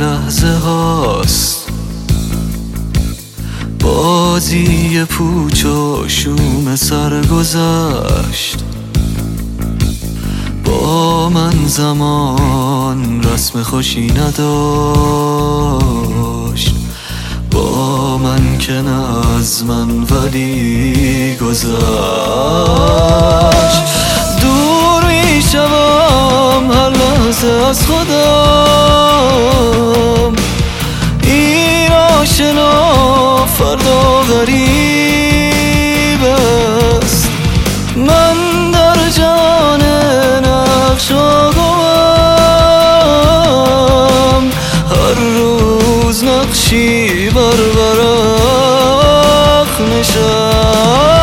لحظه هاست، بازی پوچ و شوم سرگذشت. با من زمان رسم خوشی نداشت، با من که نه از من ولی گذشت. دور می شوم هر لحظه از خودم، این آشنا فردا غریب است. من در جان نقش آگوام، هر روز نقشی بر ورق نشست.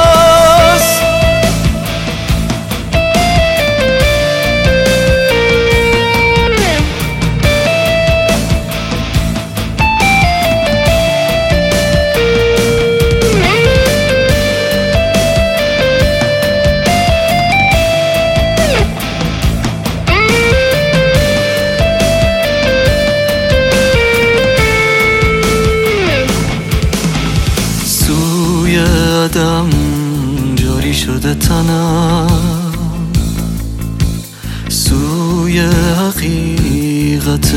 یادم جاری شده تنم، سوی حقیقت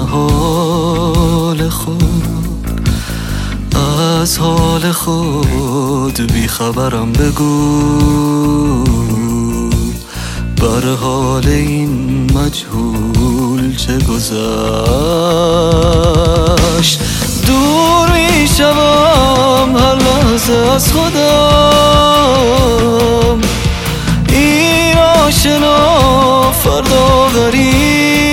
محال خود. از حال خود بیخبرم، بگو بر حال این مجهول چه گذشت. دور می شوم هر لحظه از خودم، این آشنا فردا غریب